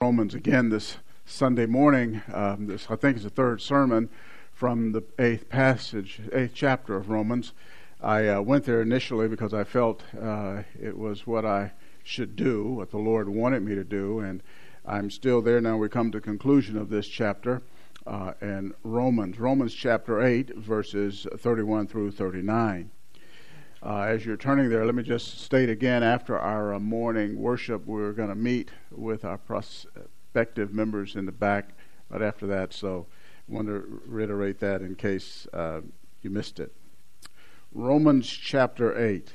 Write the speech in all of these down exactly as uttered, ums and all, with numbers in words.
Romans again this Sunday morning. Um, this, I think, is the third sermon from the eighth passage, eighth chapter of Romans. I uh, went there initially because I felt uh, it was what I should do, what the Lord wanted me to do, and I'm still there now. We come to the conclusion of this chapter uh, and Romans, Romans chapter eight, verses thirty-one through thirty-nine. Uh, as you're turning there, let me just state again, after our uh, morning worship, we're going to meet with our prospective members in the back right after that, so I want to reiterate that in case uh, you missed it. Romans chapter eight.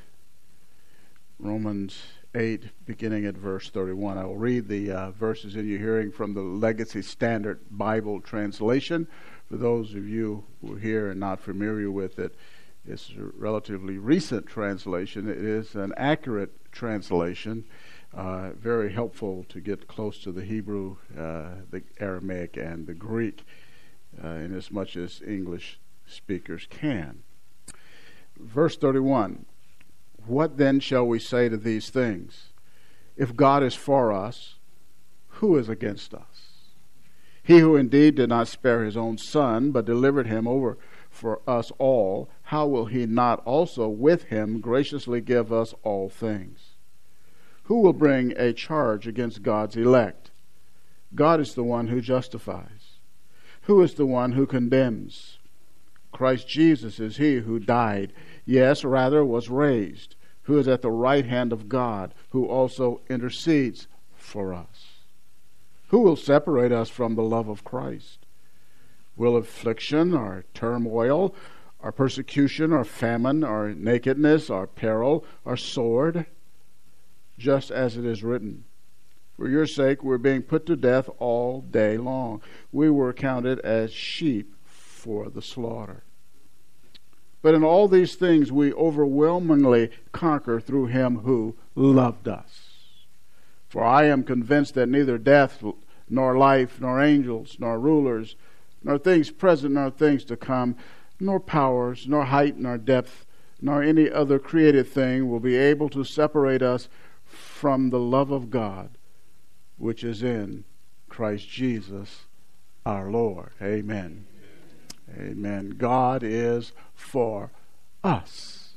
Romans eight, beginning at verse thirty-one. I will read the uh, verses in your hearing from the Legacy Standard Bible Translation. For those of you who are here and not familiar with it, it's a relatively recent translation. It is an accurate translation, uh, very helpful to get close to the Hebrew, uh, the Aramaic, and the Greek, uh, in as much as English speakers can. Verse thirty-one, what then shall we say to these things? If God is for us, who is against us? He who indeed did not spare his own son, but delivered him over for us all, how will he not also with him graciously give us all things? Who will bring a charge against God's elect? God is the one who justifies. Who is the one who condemns? Christ Jesus is he who died, yes, rather was raised, who is at the right hand of God, who also intercedes for us. Who will separate us from the love of Christ? Will affliction, or turmoil, or persecution, or famine, or nakedness, or peril, or sword? Just as it is written, for your sake we're being put to death all day long. We were counted as sheep for the slaughter. But in all these things we overwhelmingly conquer through him who loved us. For I am convinced that neither death, nor life, nor angels, nor rulers, nor things present, nor things to come, nor powers, nor height, nor depth, nor any other created thing will be able to separate us from the love of God, which is in Christ Jesus our Lord. Amen. Amen. God is for us.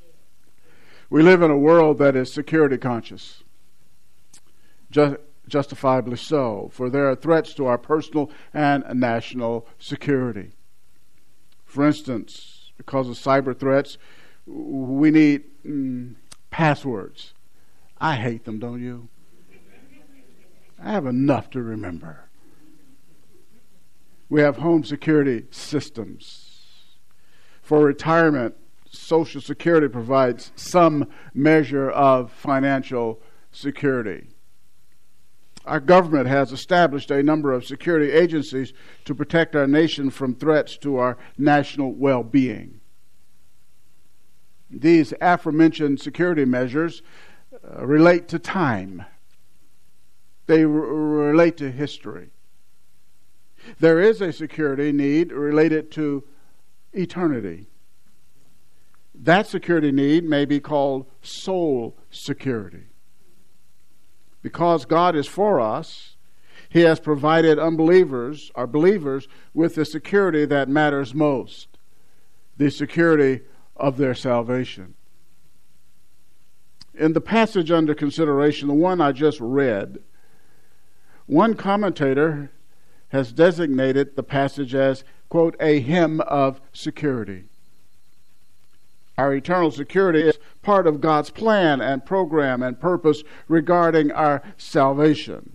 We live in a world that is security conscious. Just Justifiably so, for there are threats to our personal and national security. For instance, because of cyber threats, we need mm, passwords. I hate them, don't you? I have enough to remember. We have home security systems. For retirement, Social Security provides some measure of financial security. Our government has established a number of security agencies to protect our nation from threats to our national well-being. These aforementioned security measures uh, relate to time. They r- relate to history. There is a security need related to eternity. That security need may be called soul security. Because God is for us, he has provided unbelievers, or believers, with the security that matters most, the security of their salvation. In the passage under consideration, the one I just read, one commentator has designated the passage as, quote, a hymn of security. Our eternal security is part of God's plan and program and purpose regarding our salvation.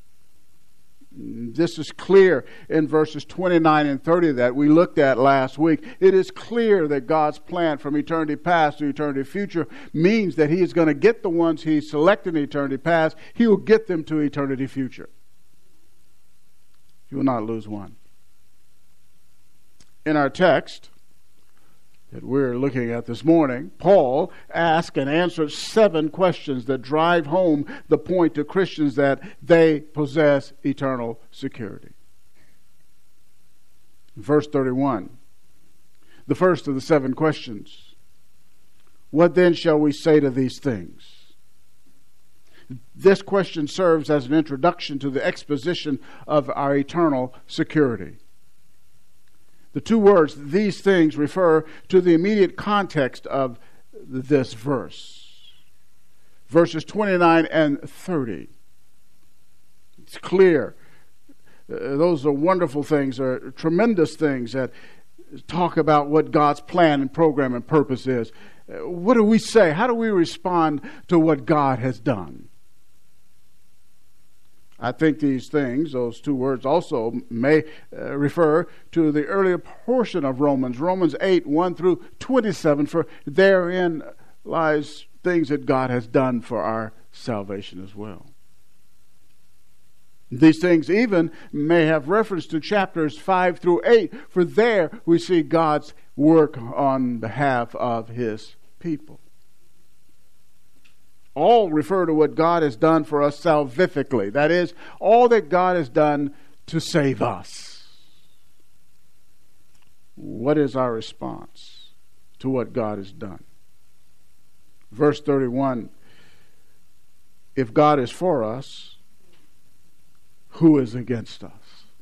This is clear in verses twenty-nine and thirty that we looked at last week. It is clear that God's plan from eternity past to eternity future means that he is going to get the ones he selected in eternity past. He will get them to eternity future. He will not lose one. In our text that we're looking at this morning, Paul asked and answered seven questions that drive home the point to Christians that they possess eternal security. Verse thirty-one, the first of the seven questions. What then shall we say to these things? This question serves as an introduction to the exposition of our eternal security. The two words, these things, refer to the immediate context of this verse. Verses twenty-nine and thirty. It's clear. Uh, those are wonderful things, are tremendous things that talk about what God's plan and program and purpose is. Uh, what do we say? How do we respond to what God has done? I think these things, those two words, also may uh, refer to the earlier portion of Romans, Romans eight, one through twenty-seven, for therein lies things that God has done for our salvation as well. These things even may have reference to chapters five through eight, for there we see God's work on behalf of His people. All refer to what God has done for us salvifically. That is, all that God has done to save us. What is our response to what God has done? Verse thirty-one, if God is for us, who is against us?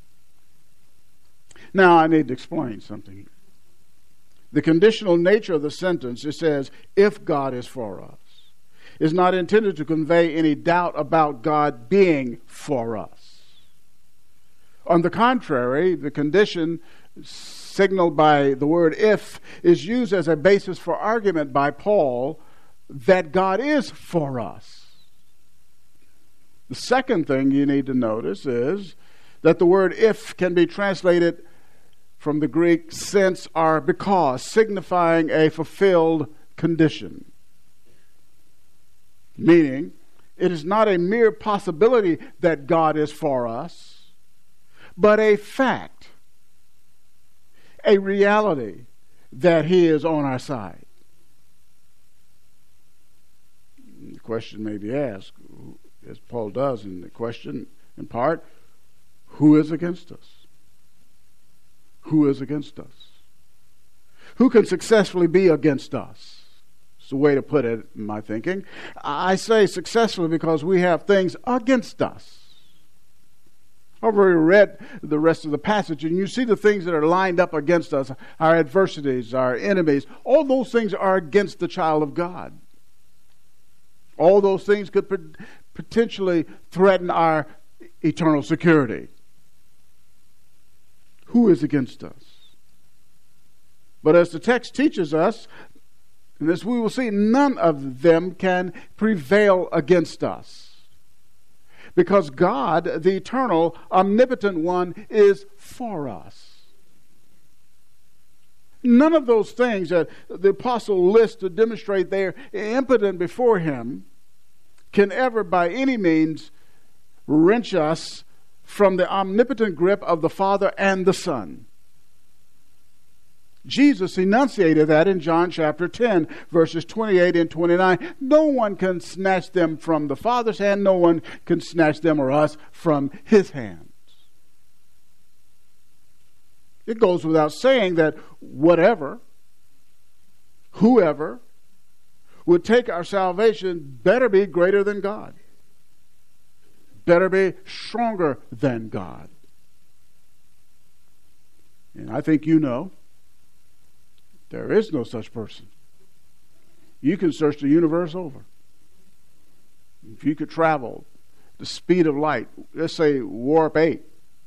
Now, I need to explain something here. The conditional nature of the sentence, it says, if God is for us, is not intended to convey any doubt about God being for us. On the contrary, the condition signaled by the word if is used as a basis for argument by Paul that God is for us. The second thing you need to notice is that the word if can be translated from the Greek since or because, signifying a fulfilled condition. Meaning, it is not a mere possibility that God is for us, but a fact, a reality that He is on our side. The question may be asked, as Paul does in the question, in part, who is against us? Who is against us? Who can successfully be against us? It's the way to put it in my thinking. I say successfully because we have things against us. I've already read the rest of the passage, and you see the things that are lined up against us, our adversities, our enemies. All those things are against the child of God. All those things could potentially threaten our eternal security. Who is against us? But as the text teaches us, and as we will see, none of them can prevail against us. Because God, the eternal, omnipotent one, is for us. None of those things that the apostle lists to demonstrate they're impotent before Him can ever by any means wrench us from the omnipotent grip of the Father and the Son. Jesus enunciated that in John chapter ten, verses twenty-eight and twenty-nine. No one can snatch them from the Father's hand. No one can snatch them or us from His hands. It goes without saying that whatever, whoever would take our salvation better be greater than God. Better be stronger than God. And I think you know there is no such person. You can search the universe over. If you could travel the speed of light, let's say warp eight,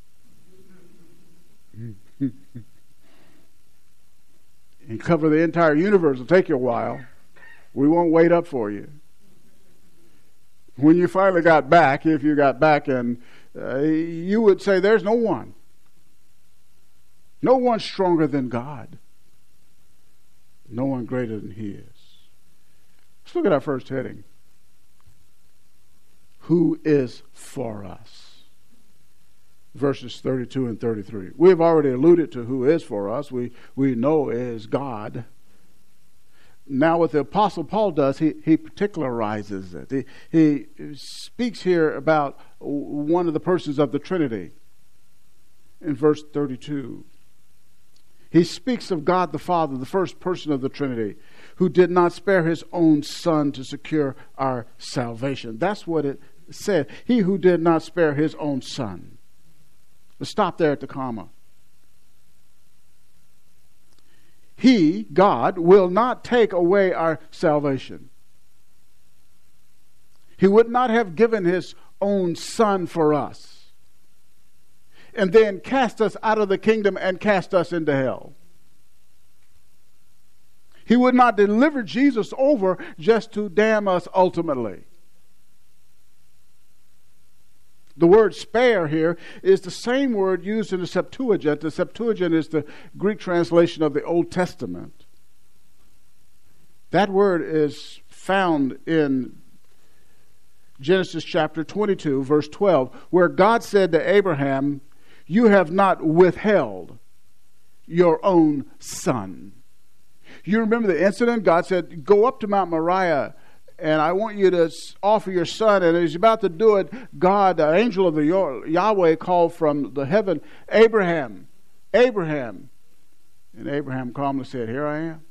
and cover the entire universe, it'll take you a while. We won't wait up for you. When you finally got back, if you got back, and uh, you would say there's no one. No one stronger than God. No one greater than He is. Let's look at our first heading. Who is for us? Verses thirty-two and thirty-three. We have already alluded to who is for us. We, we know is God. Now what the Apostle Paul does, he, he particularizes it. He, he speaks here about one of the persons of the Trinity. In verse thirty-two. He speaks of God the Father, the first person of the Trinity, who did not spare his own Son to secure our salvation. That's what it said. He who did not spare his own Son. Let's stop there at the comma. He, God, will not take away our salvation. He would not have given his own Son for us and then cast us out of the kingdom and cast us into hell. He would not deliver Jesus over just to damn us ultimately. The word spare here is the same word used in the Septuagint. The Septuagint is the Greek translation of the Old Testament. That word is found in Genesis chapter twenty-two, verse twelve, where God said to Abraham, "You have not withheld your own son." You remember the incident? God said, "Go up to Mount Moriah, and I want you to offer your son." And as he's about to do it, God, the angel of the Yahweh, called from the heaven, "Abraham, Abraham." And Abraham calmly said, "Here I am."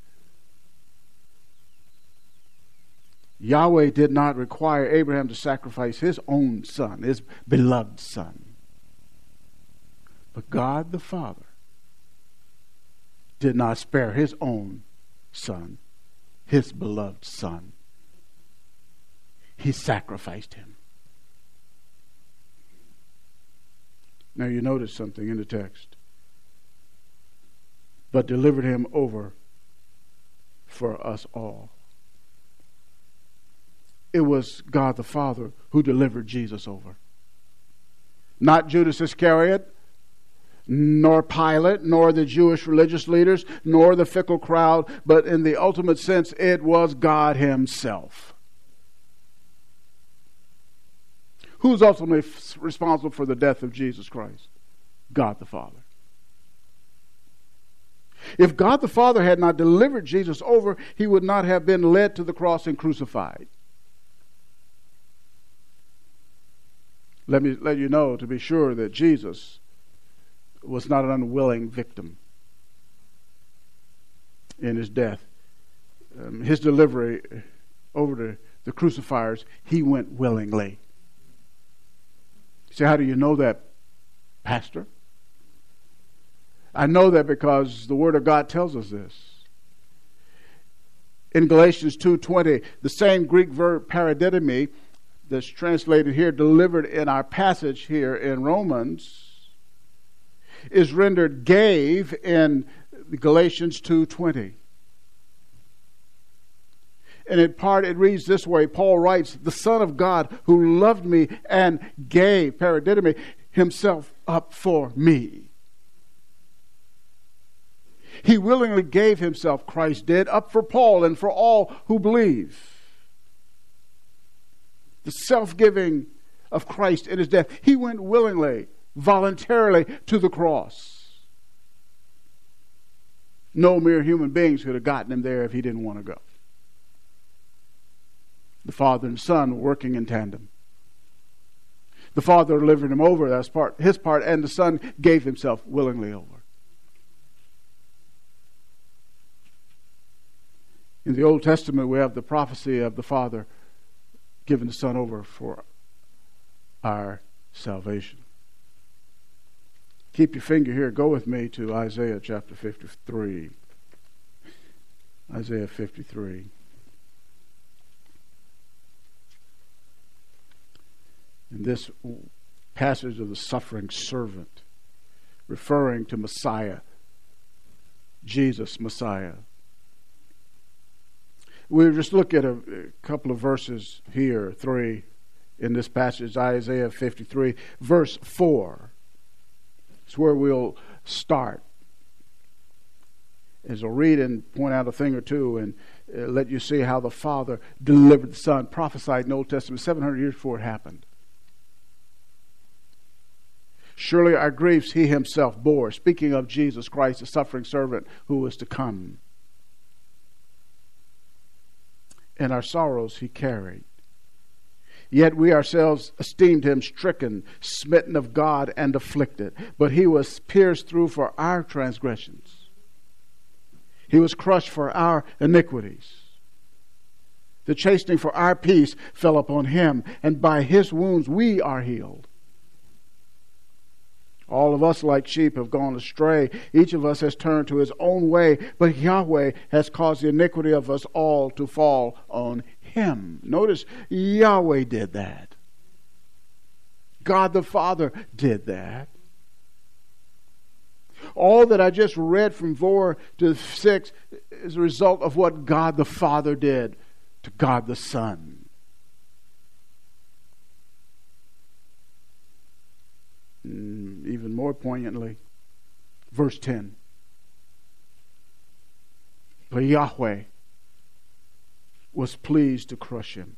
Yahweh did not require Abraham to sacrifice his own son, his beloved son. But God the Father did not spare his own son, his beloved son. He sacrificed him. Now you notice something in the text. But delivered him over for us all. It was God the Father who delivered Jesus over. Not Judas Iscariot, nor Pilate, nor the Jewish religious leaders, nor the fickle crowd, but in the ultimate sense, it was God himself. Who's ultimately responsible for the death of Jesus Christ? God the Father. If God the Father had not delivered Jesus over, he would not have been led to the cross and crucified. Let me let you know, to be sure, that Jesus was not an unwilling victim in his death. Um, his delivery over to the crucifiers, he went willingly. You say, how do you know that, Pastor? I know that because the Word of God tells us this. In Galatians two twenty, the same Greek verb paradidomi that's translated here, delivered in our passage here in Romans, is rendered gave in Galatians two twenty. And in part it reads this way. Paul writes, "The Son of God who loved me and gave," paradidomi, "himself up for me." He willingly gave himself, Christ did, up for Paul and for all who believe. The self-giving of Christ in his death. He went willingly, voluntarily to the cross. No mere human beings could have gotten him there if he didn't want to go. The Father and Son were working in tandem. The Father delivered him over, that's part, his part, and the Son gave himself willingly over. In the Old Testament, we have the prophecy of the Father giving the Son over for our salvation. Keep your finger here. Go with me to Isaiah chapter fifty-three. Isaiah fifty-three. In this passage of the suffering servant, referring to Messiah, Jesus, Messiah. We'll just look at a, a couple of verses here, three, in this passage, Isaiah fifty-three, verse four. It's where we'll start. As I'll read and point out a thing or two and uh, let you see how the Father delivered the Son, prophesied in the Old Testament seven hundred years before it happened. Surely our griefs he himself bore, speaking of Jesus Christ, the suffering servant who was to come. And our sorrows he carried. Yet we ourselves esteemed him stricken, smitten of God, and afflicted. But he was pierced through for our transgressions. He was crushed for our iniquities. The chastening for our peace fell upon him, and by his wounds we are healed. All of us like sheep have gone astray. Each of us has turned to his own way, but Yahweh has caused the iniquity of us all to fall on him. Notice, Yahweh did that. God the Father did that. All that I just read from four to six is a result of what God the Father did to God the Son. Even more poignantly, verse ten. But Yahweh was pleased to crush him,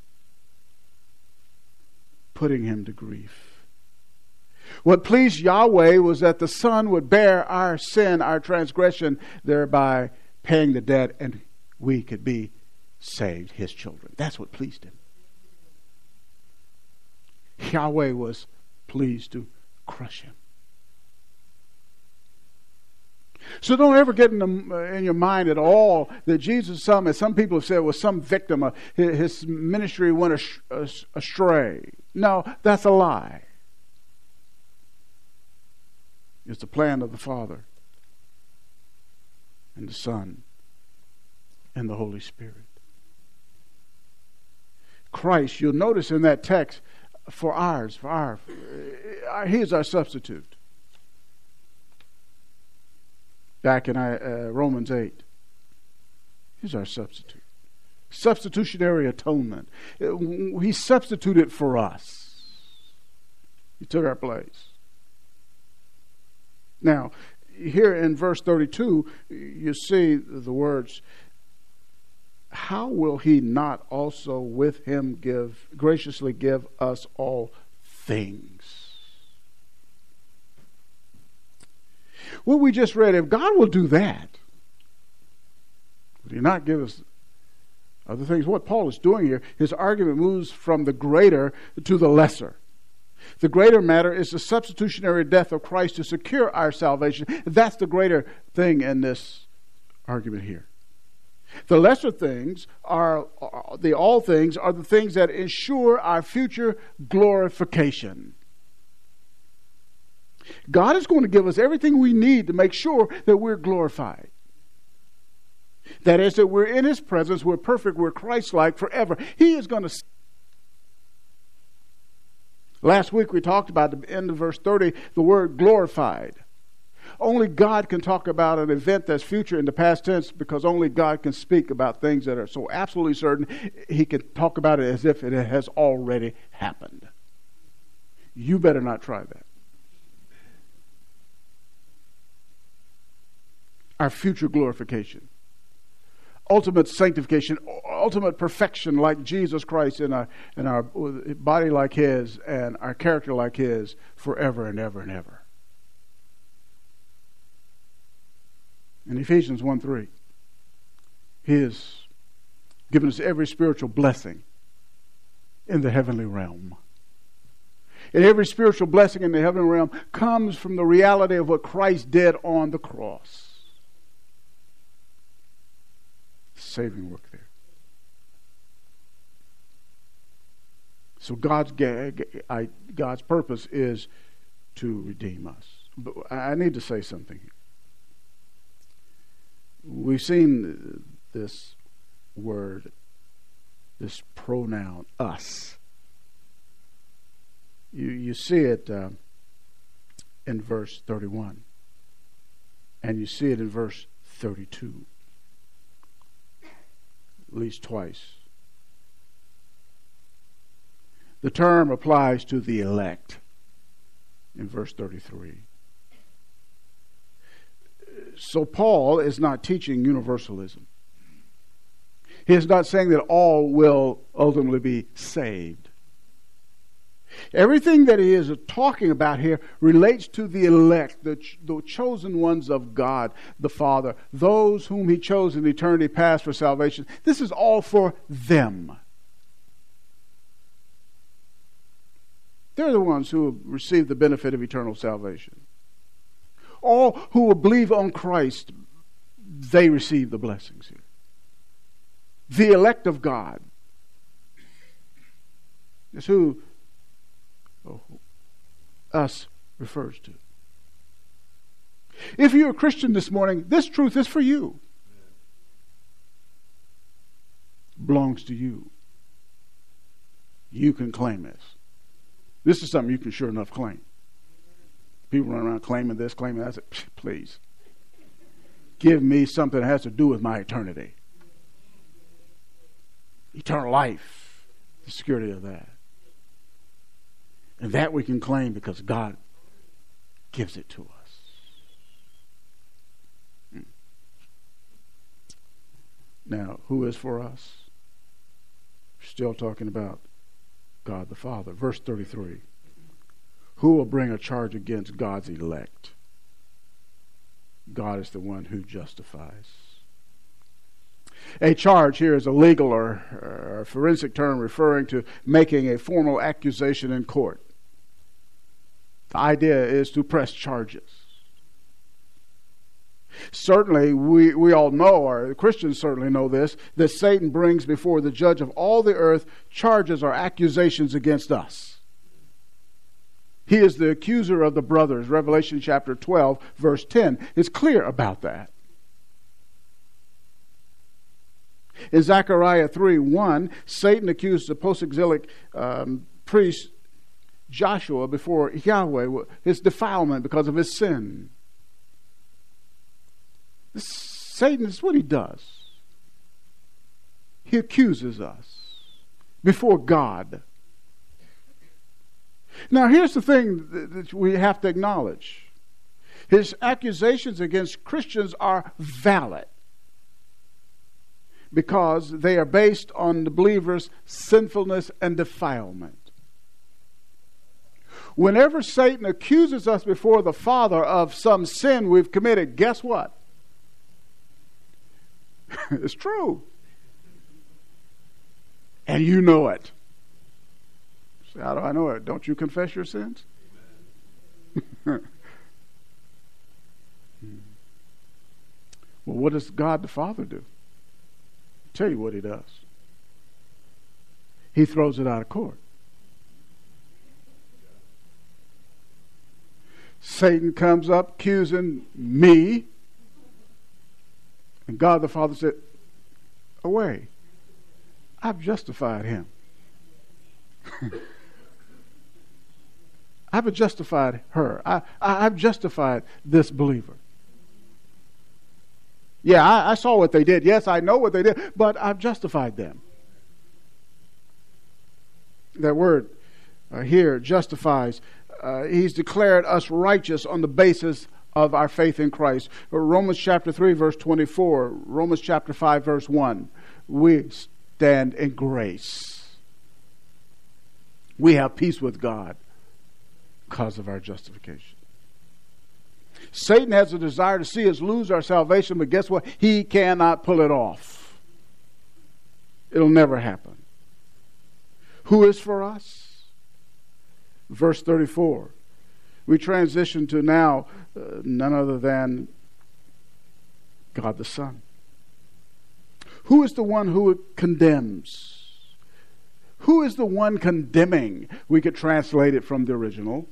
putting him to grief. What pleased Yahweh was that the Son would bear our sin, our transgression, thereby paying the debt, and we could be saved, his children. That's what pleased him. Yahweh was pleased to crush him. So don't ever get in, the, in your mind at all that Jesus, some, as some people have said, was some victim. Of his, his ministry went astray. No, that's a lie. It's the plan of the Father and the Son and the Holy Spirit. Christ, you'll notice in that text, for ours, for our, he is our substitute. Back in uh, Romans eight. He's our substitute. Substitutionary atonement. He substituted for us. He took our place. Now, here in verse thirty-two, you see the words, how will he not also with him give, graciously give us all things? What we just read, if God will do that, would he not give us other things? What Paul is doing here, his argument moves from the greater to the lesser. The greater matter is the substitutionary death of Christ to secure our salvation. That's the greater thing in this argument here. The lesser things are, are the all things are the things that ensure our future glorification. God is going to give us everything we need to make sure that we're glorified. That is, that we're in his presence, we're perfect, we're Christ-like forever. He is going to... Last week we talked about, at the end of verse thirty, the word glorified. Only God can talk about an event that's future in the past tense, because only God can speak about things that are so absolutely certain. He can talk about it as if it has already happened. You better not try that. Our future glorification, ultimate sanctification, ultimate perfection like Jesus Christ in our, in our body like his and our character like his forever and ever and ever. In Ephesians one three, he has given us every spiritual blessing in the heavenly realm. And every spiritual blessing in the heavenly realm comes from the reality of what Christ did on the cross. Saving work there. So God's God's purpose is to redeem us. But I need to say something here. We've seen this word, this pronoun, us. You you see it uh, in verse thirty-one, and you see it in verse thirty-two. At least twice. The term applies to the elect in verse thirty-three. So Paul is not teaching universalism. He is not saying that all will ultimately be saved. Everything that he is talking about here relates to the elect, the, ch- the chosen ones of God the Father, those whom he chose in eternity past for salvation. This is all for them. They're the ones who will receive the benefit of eternal salvation. All who will believe on Christ, they receive the blessings here. The elect of God is who oh, us refers to. If you're a Christian this morning, this truth is for you. Belongs to you. You can claim this. This is something you can sure enough claim. People run around claiming this, claiming that. I say, please. Give me something that has to do with my eternity. Eternal life. The security of that. And that we can claim because God gives it to us. Hmm. Now, who is for us? We're still talking about God the Father. Verse thirty-three. Who will bring a charge against God's elect? God is the one who justifies. A charge here is a legal or, or forensic term referring to making a formal accusation in court. The idea is to press charges. Certainly, we, we all know, or Christians certainly know this, that Satan brings before the judge of all the earth charges or accusations against us. He is the accuser of the brothers. Revelation chapter twelve, verse ten is clear about that. In Zechariah three one, Satan accused the post-exilic um, priest Joshua before Yahweh his defilement because of his sin. Satan is what he does. He accuses us before God. Now, here's the thing that we have to acknowledge. His accusations against Christians are valid because they are based on the believer's sinfulness and defilement. Whenever Satan accuses us before the Father of some sin we've committed, guess what? It's true. And you know it. So how do I know it? Don't you confess your sins? Well, what does God the Father do? I'll tell you what he does. He throws it out of court. Satan comes up accusing me. And God the Father said, away. I've justified him. I've justified her. I, I, I've justified this believer. Yeah, I, I saw what they did. Yes, I know what they did, but I've justified them. That word uh, here, justifies, uh, he's declared us righteous on the basis of our faith in Christ. Romans chapter three, verse twenty-four. Romans chapter five, verse one. We stand in grace. We have peace with God because of our justification. Satan has a desire to see us lose our salvation, but guess what? He cannot pull it off. It'll never happen. Who is for us? Verse thirty-four. We transition to now uh, none other than God the Son. Who is the one who condemns? Who is the one condemning? We could translate it from the original.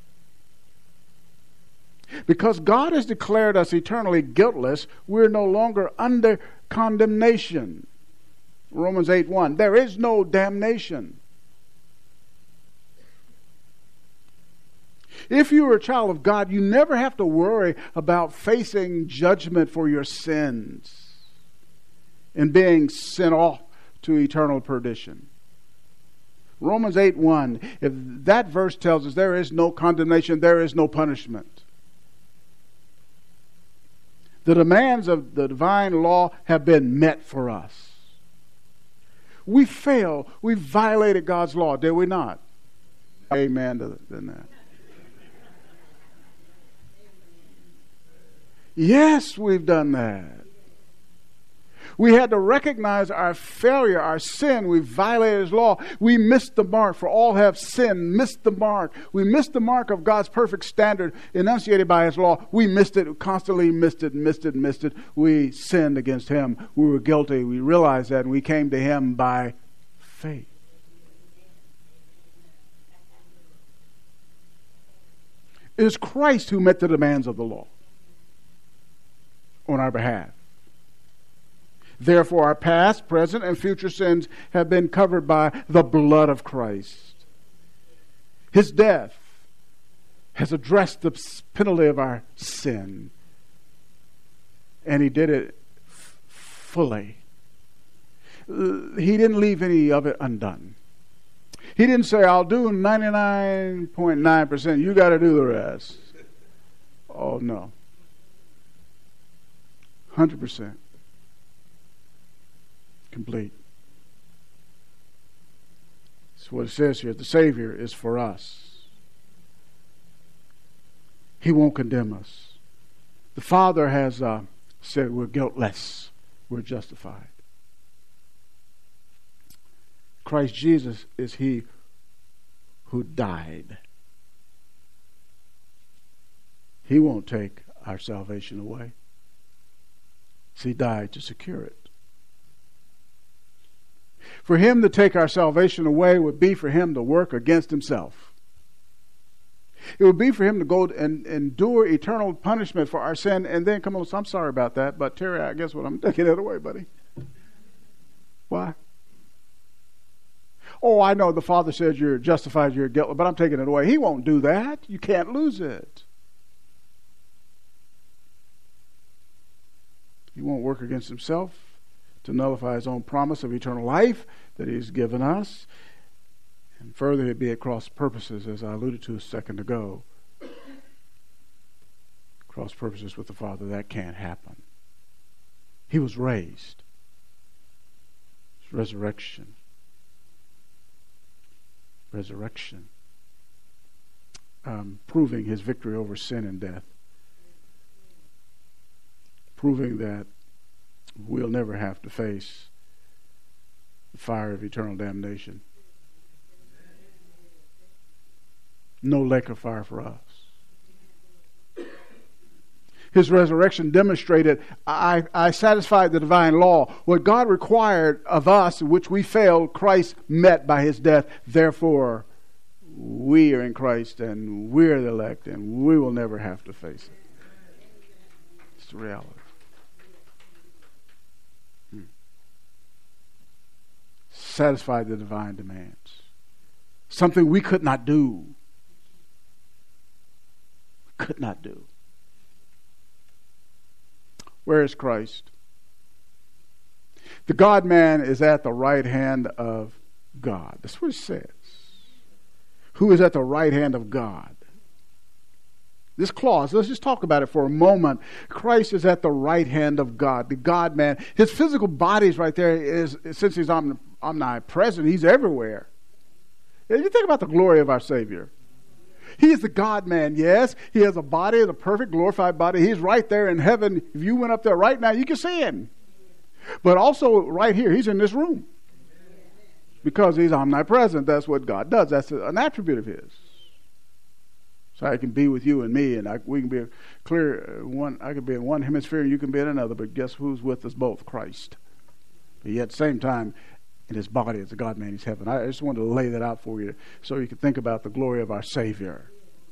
Because God has declared us eternally guiltless, we're no longer under condemnation. Romans eight one. There is no damnation. If you are a child of God, you never have to worry about facing judgment for your sins and being sent off to eternal perdition. Romans eight one, if that verse tells us there is no condemnation, there is no punishment. The demands of the divine law have been met for us. We failed. We violated God's law, did we not? Amen to that. Yes, we've done that. We had to recognize our failure, our sin. We violated His law. We missed the mark, for all have sinned, missed the mark. We missed the mark of God's perfect standard enunciated by His law. We missed it, constantly missed it, missed it, missed it. We sinned against Him. We were guilty. We realized that, and we came to Him by faith. It is Christ who met the demands of the law on our behalf. Therefore, our past, present, and future sins have been covered by the blood of Christ. His death has addressed the penalty of our sin. And He did it f- fully. He didn't leave any of it undone. He didn't say, I'll do ninety-nine point nine percent. You got to do the rest. Oh, no. one hundred percent. Complete. That's what it says here. The Savior is for us. He won't condemn us. The Father has uh, said we're guiltless. We're justified. Christ Jesus is He who died. He won't take our salvation away. He died to secure it. For Him to take our salvation away would be for Him to work against Himself. It would be for Him to go and endure eternal punishment for our sin and then come on, I'm sorry about that, but Terry, I guess what I'm taking it away, buddy. Why? Oh, I know the Father says you're justified, you're guilty, but I'm taking it away. He won't do that. You can't lose it. He won't work against Himself to nullify His own promise of eternal life that He's given us. And further, it'd be at cross purposes, as I alluded to a second ago. Cross purposes with the Father, that can't happen. He was raised. It's resurrection. Resurrection. Um, proving His victory over sin and death. Proving that we'll never have to face the fire of eternal damnation. No lake of fire for us. His resurrection demonstrated, I, I satisfied the divine law. What God required of us, which we failed, Christ met by His death. Therefore, we are in Christ and we're the elect and we will never have to face it. It's the reality. Hmm. Satisfied the divine demands. Something we could not do. Could not do. Where is Christ? The God-man is at the right hand of God. That's what it says. Who is at the right hand of God? This clause, let's just talk about it for a moment. Christ is at the right hand of God, the God-man. His physical body is right there. Is, since He's omnipresent, He's everywhere. You think about the glory of our Savior. He is the God-man, yes. He has a body, the perfect glorified body. He's right there in heaven. If you went up there right now, you can see Him. But also right here, He's in this room. Because He's omnipresent. That's what God does. That's an attribute of His. So I can be with you and me, and I, we can be a clear one. I can be in one hemisphere, and you can be in another. But guess who's with us both? Christ. But yet at the same time, in His body as a God-man, He's heaven. I just wanted to lay that out for you so you can think about the glory of our Savior.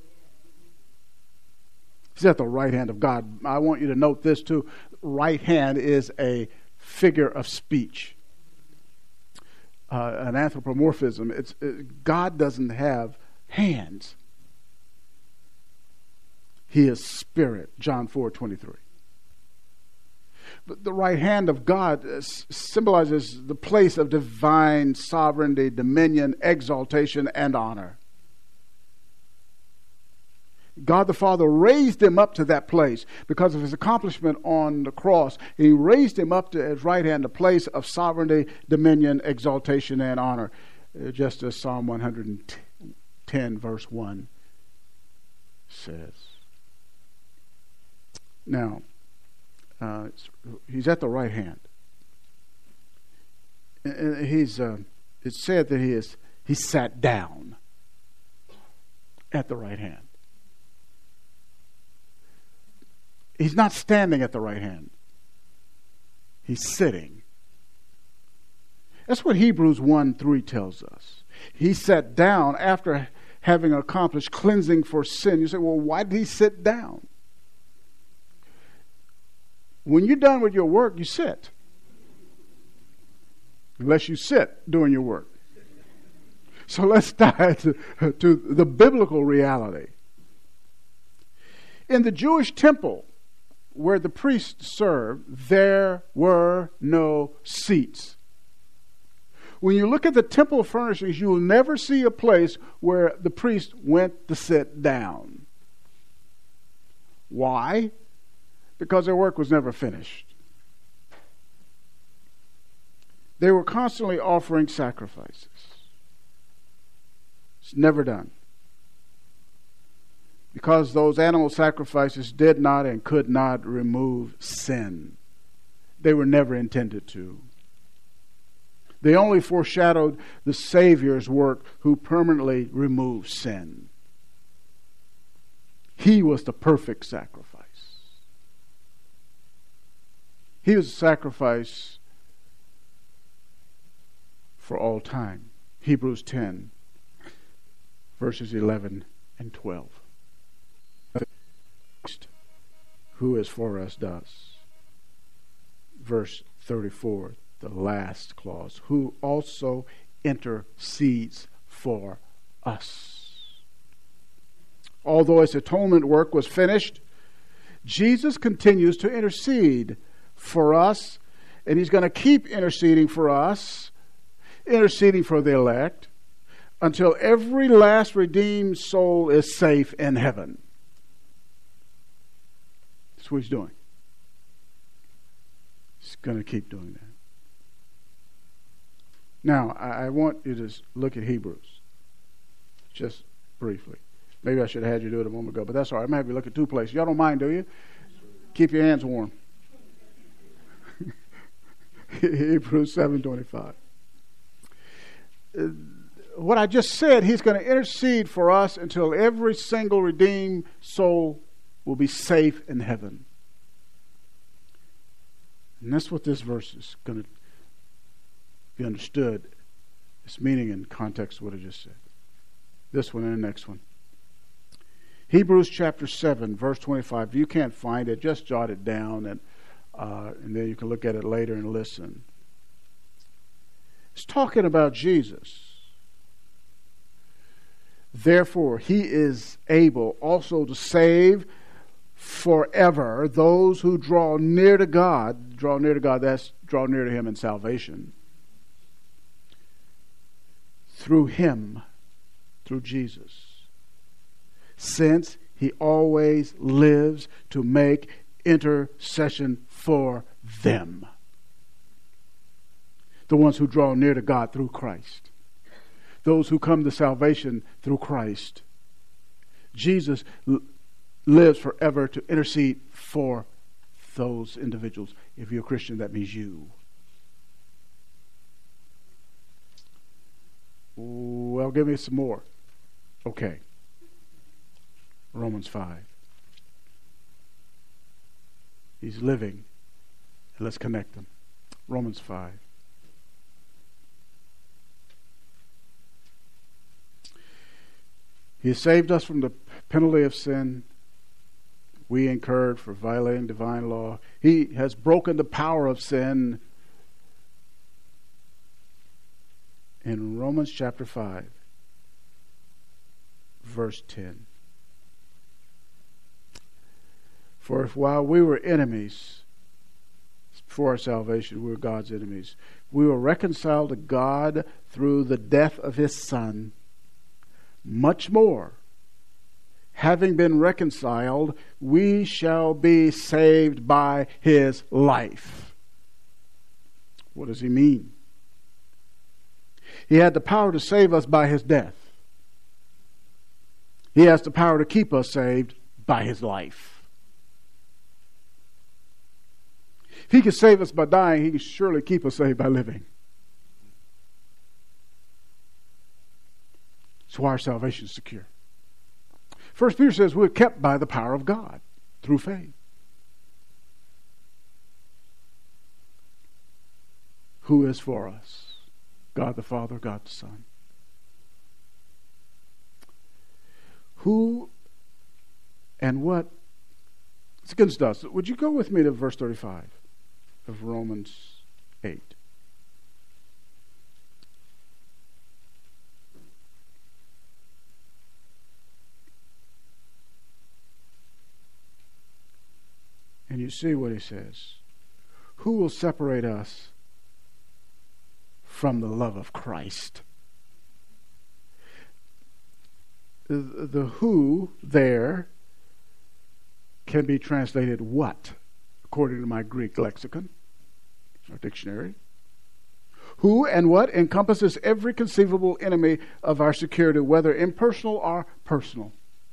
He's at the right hand of God. I want you to note this too. Right hand is a figure of speech. Uh, an anthropomorphism. It's it, God doesn't have hands. He is spirit. John four twenty-three. But the right hand of God symbolizes the place of divine sovereignty, dominion, exaltation, and honor. God the Father raised Him up to that place because of His accomplishment on the cross. He raised Him up to His right hand, a place of sovereignty, dominion, exaltation, and honor. Just as Psalm one ten verse one says. Now, uh, He's at the right hand. And he's, uh, it's said that he is, he sat down at the right hand. He's not standing at the right hand. He's sitting. That's what Hebrews one three tells us. He sat down after having accomplished cleansing for sin. You say, well, why did he sit down? When you're done with your work, you sit. Unless you sit doing your work. So let's dive to, to the biblical reality. In the Jewish temple, where the priests served, there were no seats. When you look at the temple furnishings, you will never see a place where the priest went to sit down. Why? Because their work was never finished. They were constantly offering sacrifices. It's never done. Because those animal sacrifices did not and could not remove sin. They were never intended to. They only foreshadowed the Savior's work who permanently removed sin. He was the perfect sacrifice. He was a sacrifice for all time. Hebrews ten, verses eleven and twelve. Who is for us does. Verse thirty-four, the last clause. Who also intercedes for us. Although his atonement work was finished, Jesus continues to intercede for us, and he's going to keep interceding for us, interceding for the elect, until every last redeemed soul is safe in heaven. That's what he's doing. He's going to keep doing that. Now, I, I want you to look at Hebrews, just briefly. Maybe I should have had you do it a moment ago, but that's all right. I'm going to have you look at two places. Y'all don't mind, do you? Keep your hands warm. Hebrews seven twenty-five. Uh, what I just said, he's going to intercede for us until every single redeemed soul will be safe in heaven. And that's what this verse is going to be understood. Its meaning in context of what I just said. This one and the next one. Hebrews chapter seven, verse twenty-five. If you can't find it, just jot it down, and uh, and then you can look at it later and listen. It's talking about Jesus. Therefore, he is able also to save forever those who draw near to God. Draw near to God, that's draw near to him in salvation. Through him, through Jesus. Since he always lives to make intercession for them. The ones who draw near to God through Christ. Those who come to salvation through Christ. Jesus l- lives forever to intercede for those individuals. If you're a Christian, that means you. Well, give me some more. Okay. Romans five. He's living. And let's connect them. Romans five. He has saved us from the penalty of sin we incurred for violating divine law. He has broken the power of sin. In Romans chapter five, verse ten. For if while we were enemies, before our salvation, we were God's enemies, we were reconciled to God through the death of his Son, much more, having been reconciled, we shall be saved by his life. What does he mean? He had the power to save us by his death. He has the power to keep us saved by his life. If he can save us by dying, he can surely keep us saved by living. So our salvation is secure. First Peter says we're kept by the power of God through faith. Who is for us? God the Father, God the Son. Who and what? It's good stuff. Would you go with me to verse thirty-five of Romans eight? And you see what he says. Who will separate us from the love of Christ? The, the who there can be translated what, according to my Greek lexicon or dictionary. Who and what encompasses every conceivable enemy of our security, whether impersonal or personal.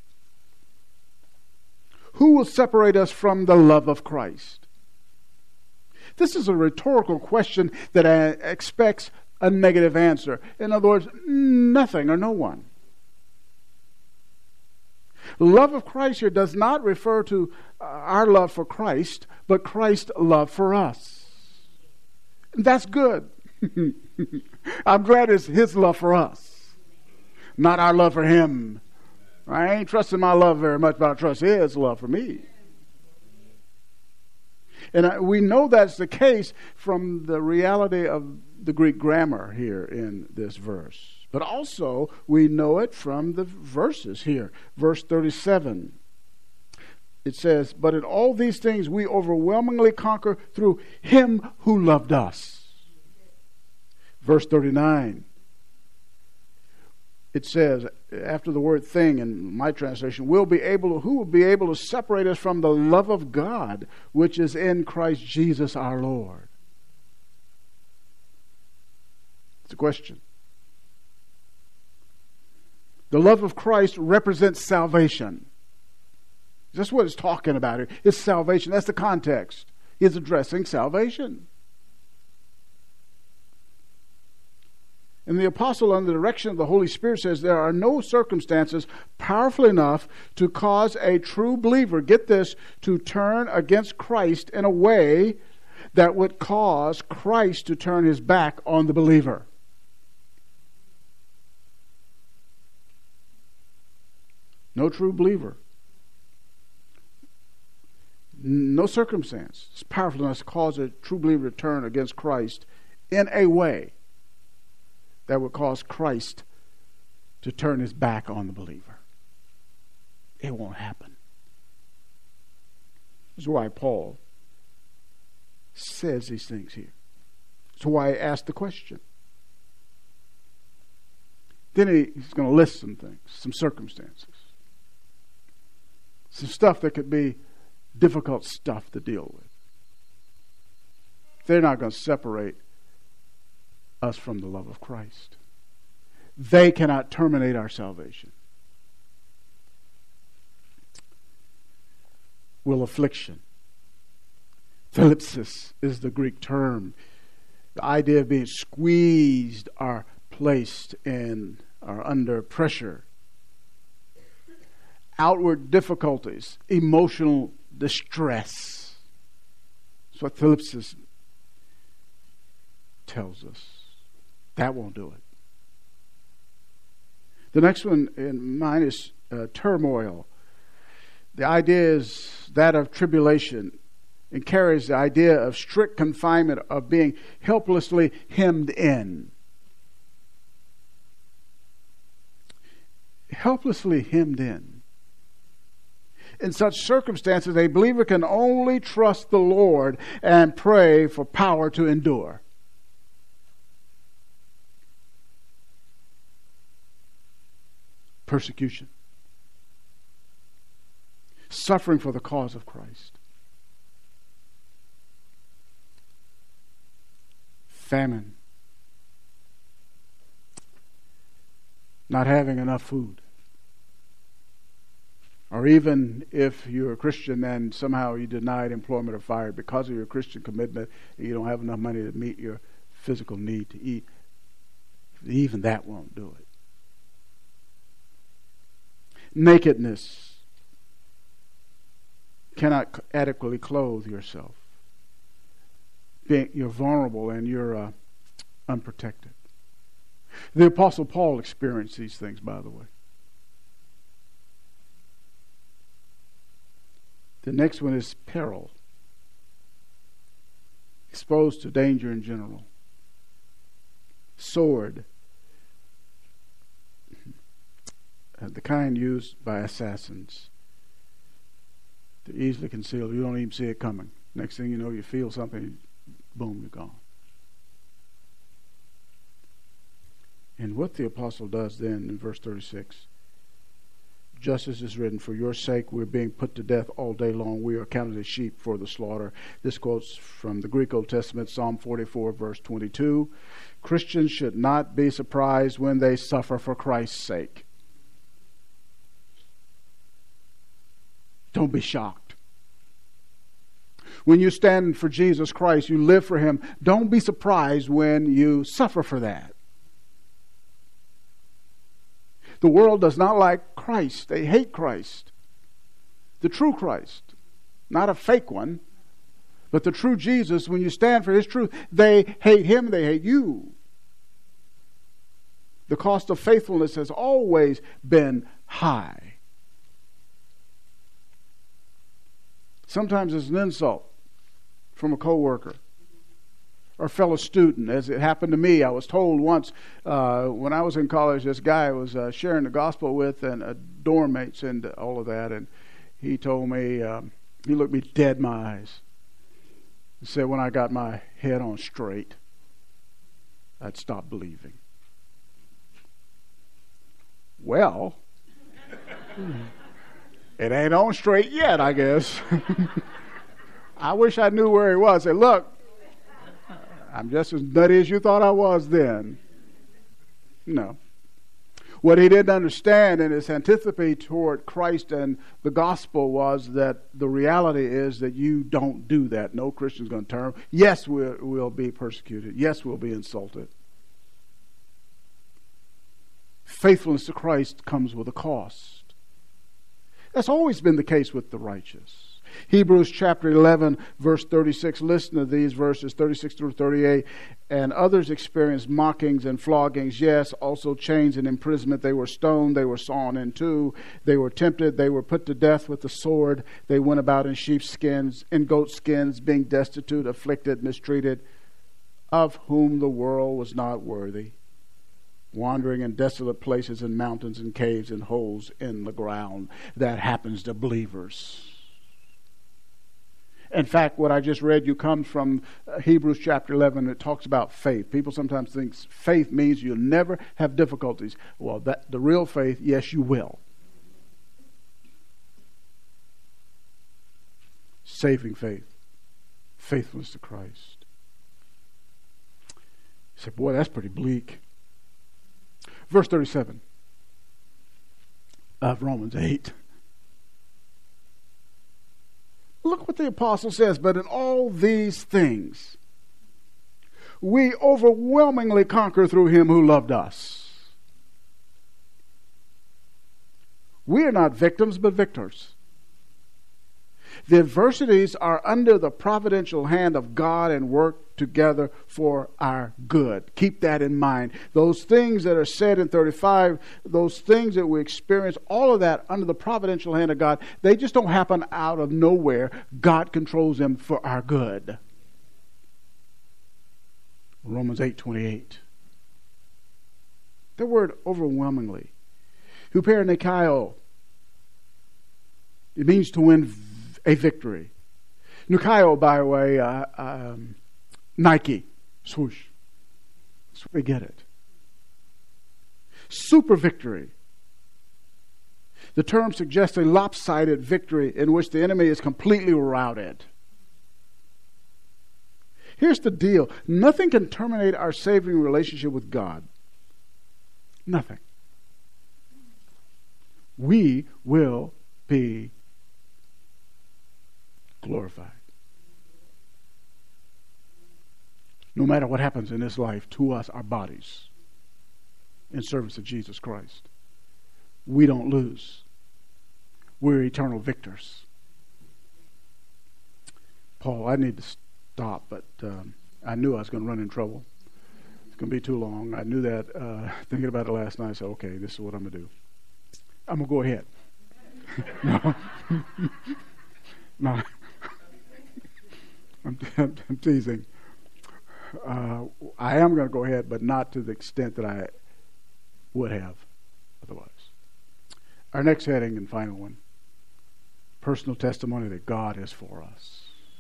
Who will separate us from the love of Christ? This is a rhetorical question that expects a negative answer. In other words, nothing or no one. Love of Christ here does not refer to our love for Christ, but Christ's love for us. That's good. I'm glad it's His love for us, not our love for Him. I ain't trusting my love very much, but I trust His love for me. And I, we know that's the case from the reality of the Greek grammar here in this verse. But also, we know it from the verses here. Verse thirty-seven. It says, but in all these things we overwhelmingly conquer through Him who loved us. Verse thirty-nine. It says, after the word thing in my translation, we'll be able to, who will be able to separate us from the love of God, which is in Christ Jesus our Lord? It's a question. The love of Christ represents salvation. That's what it's talking about here. It's salvation. That's the context. He's addressing salvation. And the apostle, under the direction of the Holy Spirit, says there are no circumstances powerful enough to cause a true believer, get this, to turn against Christ in a way that would cause Christ to turn His back on the believer. No true believer. No circumstance is powerful enough to cause a true believer to turn against Christ in a way that would cause Christ to turn His back on the believer. It won't happen. This is why Paul says these things here. That's why I asked the question. Then he, he's going to list some things, some circumstances, some stuff that could be difficult stuff to deal with. They're not going to separate us from the love of Christ. They cannot terminate our salvation. Will affliction. Thlipsis is the Greek term. The idea of being squeezed or placed in or under pressure. Outward difficulties. Emotional distress. That's what thlipsis tells us. That won't do it. The next one in mine is uh, turmoil. The idea is that of tribulation and carries the idea of strict confinement, of being helplessly hemmed in. Helplessly hemmed in. In such circumstances, a believer can only trust the Lord and pray for power to endure. Persecution. Suffering for the cause of Christ. Famine. Not having enough food. Or even if you're a Christian and somehow you denied employment or fired because of your Christian commitment and you don't have enough money to meet your physical need to eat. Even that won't do it. nakedness. Cannot adequately clothe yourself. Being, you're vulnerable and you're uh, unprotected. The Apostle Paul experienced these things, by the way. The next one is peril. Exposed to danger in general. Sword. The kind used by assassins to easily conceal. You don't even see it coming. Next thing you know, you feel something, boom, you're gone. And what the apostle does then in verse thirty-six, just as is written, for your sake we're being put to death all day long. We are counted as sheep for the slaughter. This quotes from the Greek Old Testament, Psalm forty-four, verse twenty-two. Christians should not be surprised when they suffer for Christ's sake. Don't be shocked. When you stand for Jesus Christ, you live for Him, don't be surprised when you suffer for that. The world does not like Christ. They hate Christ. The true Christ. Not a fake one. But the true Jesus, when you stand for His truth, they hate Him, they hate you. The cost of faithfulness has always been high. Sometimes it's an insult from a coworker or fellow student, as it happened to me. I was told once uh, when I was in college, this guy I was uh, sharing the gospel with, and uh, dorm mates and all of that, and he told me, um, he looked me dead in my eyes and said, when I got my head on straight, I'd stop believing. Well, it ain't on straight yet, I guess. I wish I knew where he was. I said, look, I'm just as nutty as you thought I was then. No. What he didn't understand in his antipathy toward Christ and the gospel was that the reality is that you don't do that. No Christian's going to turn. Yes, we'll, we'll be persecuted. Yes, we'll be insulted. Faithfulness to Christ comes with a cost. That's always been the case with the righteous. Hebrews chapter eleven, verse thirty-six. Listen to these verses, thirty-six through thirty-eight. And others experienced mockings and floggings, yes, also chains and imprisonment. They were stoned, they were sawn in two, they were tempted, they were put to death with the sword. They went about in sheepskins, in goat skins, being destitute, afflicted, mistreated, of whom the world was not worthy, wandering in desolate places and mountains and caves and holes in the ground. That happens to believers. In fact, what I just read you comes from Hebrews chapter eleven. It talks about faith. People sometimes think faith means you'll never have difficulties. Well, that the real faith, yes, you will. Saving faith. Faithfulness to Christ. You say, boy, that's pretty bleak. Verse thirty-seven of Romans eight. Look what the apostle says. But in all these things, we overwhelmingly conquer through Him who loved us. We are not victims, but victors. The adversities are under the providential hand of God and work together for our good. Keep that in mind. Those things that are said in thirty-five, those things that we experience, all of that under the providential hand of God, they just don't happen out of nowhere. God controls them for our good. Romans eight twenty-eight. The word overwhelmingly. Hupernikao. It means to win a victory. Nukaio, by the way, uh, um, Nike, swoosh. That's where we get it. Super victory. The term suggests a lopsided victory in which the enemy is completely routed. Here's the deal. Nothing can terminate our saving relationship with God. Nothing. We will be glorified. No matter what happens in this life to us, our bodies, in service of Jesus Christ, we don't lose. we're eternal victors. Paul, I need to stop, but um, I knew I was going to run in trouble. It's going to be too long. I knew that. Uh, thinking about it last night, I said, okay, this is what I'm going to do. I'm going to go ahead. no. no. I'm, I'm teasing. Uh, I am going to go ahead, but not to the extent that I would have otherwise. Our next heading and final one, personal testimony that God is for us.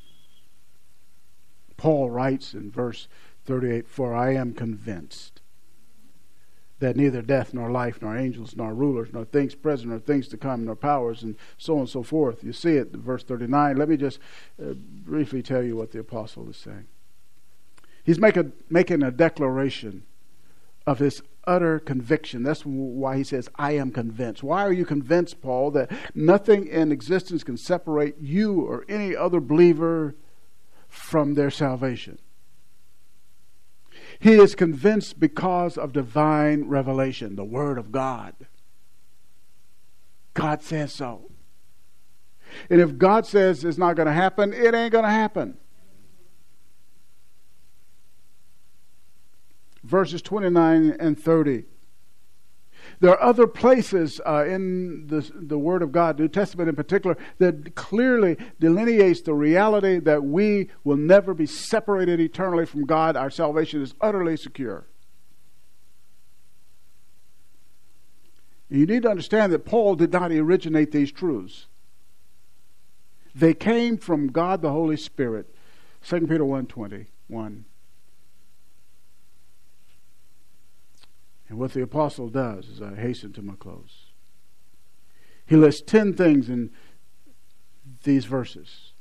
Paul writes in verse thirty-eight, "For I am convinced that neither death nor life nor angels nor rulers nor things present nor things to come nor powers," and so on and so forth. You see it in verse thirty-nine. Let me just uh, briefly tell you what the apostle is saying. He's make a, making a declaration of his utter conviction. That's why he says, I am convinced. Why are you convinced, Paul, that nothing in existence can separate you or any other believer from their salvation? He is convinced because of divine revelation, the Word of God. God says so. And if God says it's not going to happen, it ain't going to happen. Verses twenty-nine and thirty. There are other places uh, in the, the Word of God, New Testament in particular, that clearly delineates the reality that we will never be separated eternally from God. Our salvation is utterly secure. You need to understand that Paul did not originate these truths. They came from God the Holy Spirit. Second Peter one twenty-one. And what the apostle does, as I hasten to my close, he lists ten things in these verses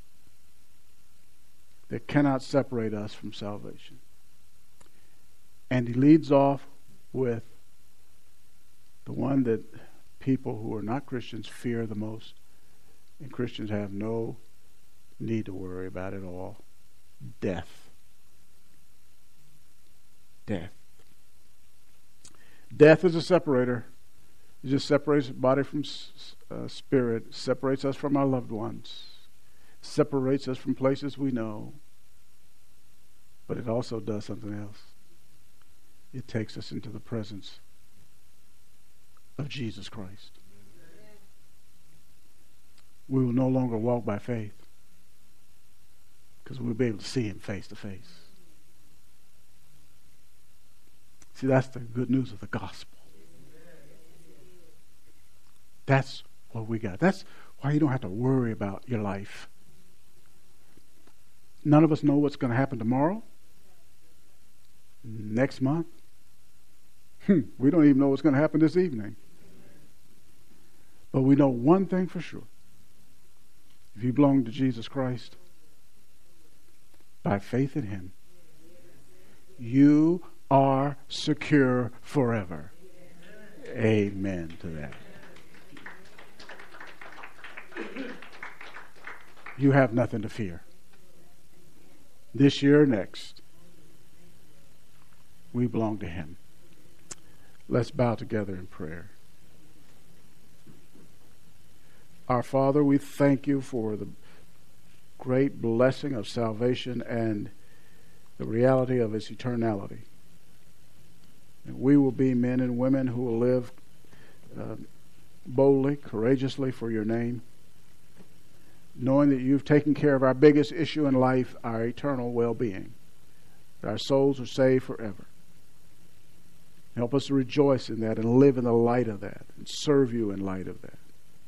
that cannot separate us from salvation. And he leads off with the one that people who are not Christians fear the most, and Christians have no need to worry about at all: death. Death. Death is a separator. It just separates body from uh, spirit, separates us from our loved ones, separates us from places we know. But it also does something else. It takes us into the presence of Jesus Christ. We will no longer walk by faith because we'll be able to see Him face to face. See, that's the good news of the gospel. That's what we got. That's why you don't have to worry about your life. None of us know what's going to happen tomorrow, next month. Hmm, we don't even know what's going to happen this evening. But we know one thing for sure. If you belong to Jesus Christ, by faith in Him, you are secure forever. Amen to that. You have nothing to fear. This year or next, we belong to Him. Let's bow together in prayer. Our Father, we thank You for the great blessing of salvation and the reality of its eternality. And we will be men and women who will live uh, boldly, courageously for Your name, knowing that You've taken care of our biggest issue in life, our eternal well-being, that our souls are saved forever. Help us to rejoice in that and live in the light of that and serve You in light of that.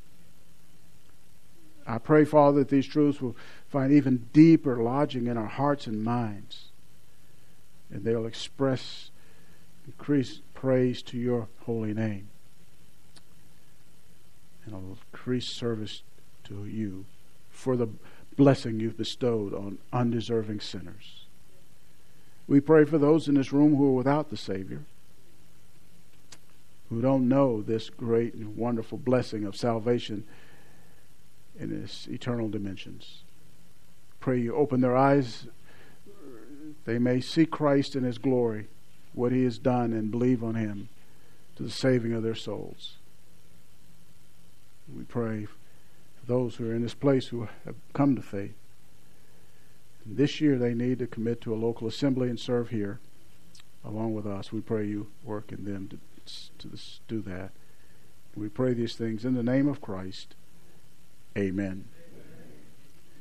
I pray, Father, that these truths will find even deeper lodging in our hearts and minds, and they'll express increase praise to Your holy name, and I'll increase service to You for the blessing You've bestowed on undeserving sinners. We pray for those in this room who are without the Savior, who don't know this great and wonderful blessing of salvation in its eternal dimensions. Pray You open their eyes, they may see Christ in His glory, what He has done, and believe on Him to the saving of their souls. We pray those who are in this place who have come to faith. This year they need to commit to a local assembly and serve here along with us. We pray you work in them to, to this, do that. We pray these things in the name of Christ. Amen.